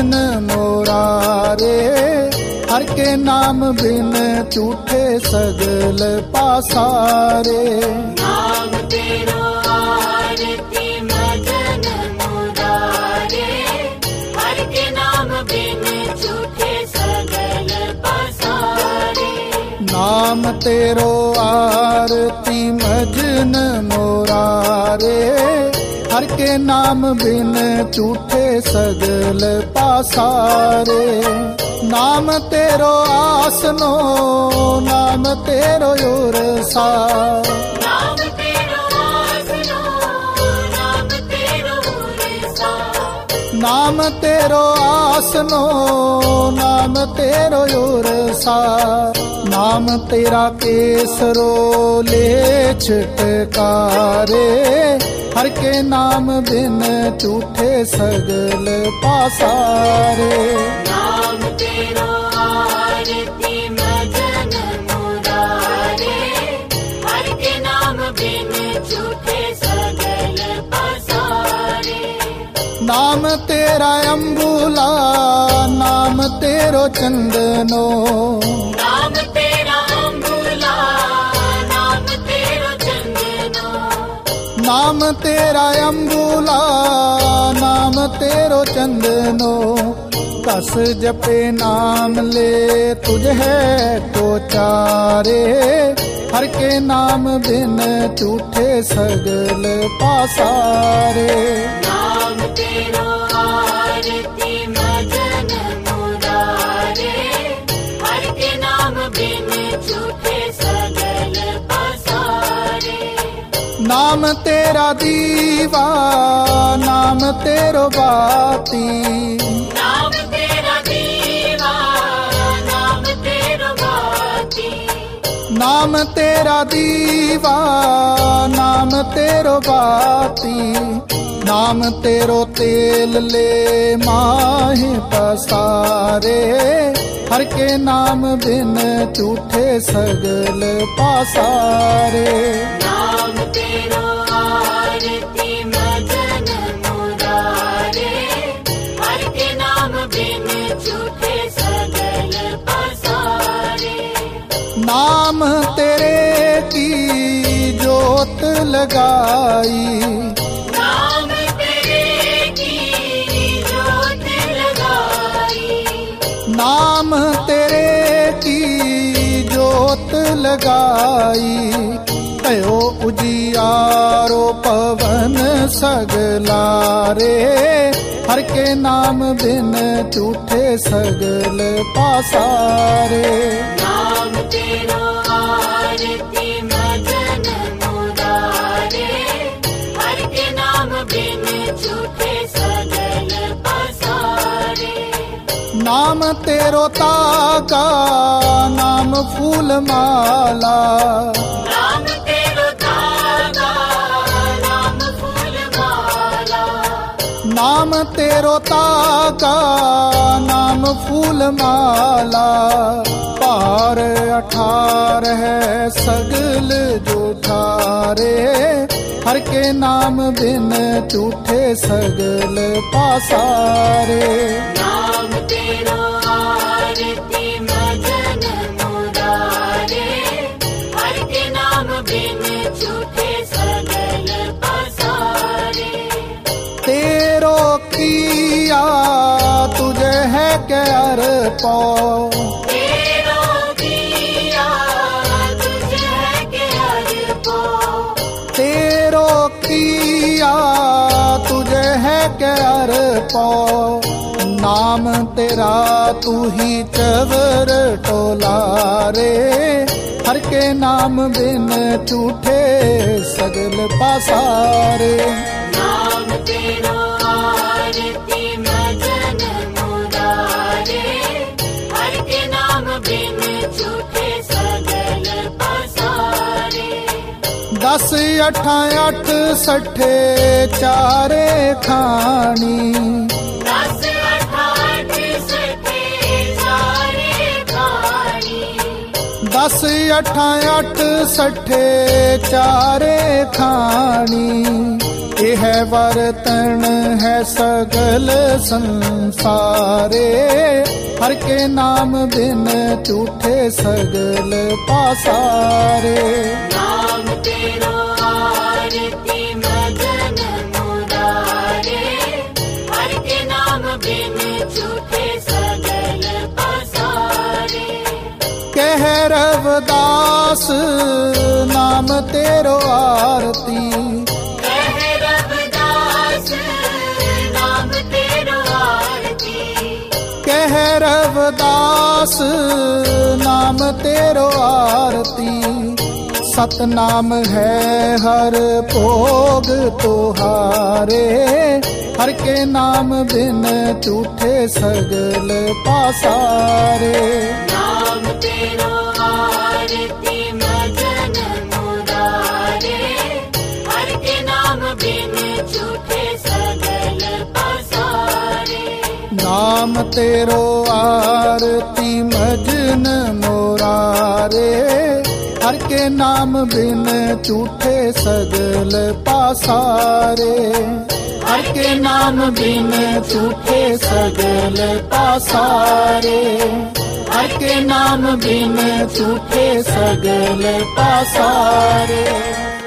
भजन मोरारे, हर के नाम बिन झूठे सगल पासारे। नाम तेरो आरती भजन मुरारे, हर के नाम बिन झूठे सगल पासारे। नाम तेरो आरती भजन मोरारे, हर के नाम बिन झूठे सगल पासारे। नाम तेरो आसनो, नाम तेरो उरसा, नाम तेरो आसनो, नाम तेरो उरसा। नाम तेरो आसनो, नाम तेरो उरसा। नाम तेरा केसरो ले छिटकारे, हर के नाम बिन झूठे सगल पासारे। नाम तेरो आरती भजन मुरारे, हर के नाम बिन झूठे सगल पासारे। नाम तेरा अम्बुला, नाम तेरो चंदनो, नाम तेरा अम्बुला, नाम तेरो चंदनो। नाम तेरा अम्बुला, नाम तेरो चंदनो। कस जपे नाम ले तुझ है तो चारे, हर के नाम बिन झूठे सगल पासारे। नाम तेरो आरती भजन मुरारे, हर के नाम बिन झूठे सगल पासारे। नाम तेरा दीवा, नाम तेरो बाती, नाम तेरा दीवा, नाम तेरो बाती। नाम तेरा दीवा, नाम तेरो बाती। नाम तेरो तेल ले माहे पसारे, हर के नाम बिन झूठे सगल पासारे। नाम तेरो आरती भजन मुरारे, हर के नाम बिन झूठे सगल पासारे। नाम तेरे की जोत लगाई, नाम तेरे की जोत लगाई। नाम तेरे की जोत लगाई। कयो उजियारो पवन सगलारे, हर के नाम बिन झूठे सगल पासारे। नाम तेरो आरती भजन मुरारे, हर के नाम बिन झूठे सगल पासारे। नाम तेरो ताका, नाम फूल माला, नाम तेरो तागा, नाम फूल माला। नाम तेरो ताका, नाम फूल माला। पार 18 सगल जुठारे, हर के नाम बिन झूठे सगल पासारे। नाम तेरो आरती भजन मुरारे, हर के नाम बिन झूठे सगल पासारे। तेरो किया तुझे है कर पौ, तेरो किया तुझे है के अर्पो। तेरो किया तुझे है कर पौ। नाम तेरा तू ही चवर टोलारे, हर के नाम बिन झूठे सगल पासारे। नाम तेरो आरती भजन मुरारे, हर के नाम बिन झूठे सगल पासारे। 10 8 8 सठे चारे खानी, 10 8 8 सठे चारे खानी। 10 8 8 सठे चारे खानी। यह बर्तन है सगल संसारे, हर के नाम बिन झूठे सगल पासारे। नाम तेरो आरती भजन मुरारे, हर के नाम बिन झूठे सगल पसारे। कह रविदास नाम तेरो आरती, कह रविदास नाम तेरो आरती, कह रविदास नाम तेरो आरती। सतनाम है हर भोग तुहारे, हर के नाम बिन झूठे सगल पासारे। नाम तेरो आरती भजन मुरारे, हर के नाम बिन झूठे सगल पसारे। नाम तेरो आरती भजन मुरारे, हर के नाम बिन झूठे सगल पासारे। हर के नाम बिन झूठे सगल पासारे, हर के नाम बिन झूठे सगल पासारे।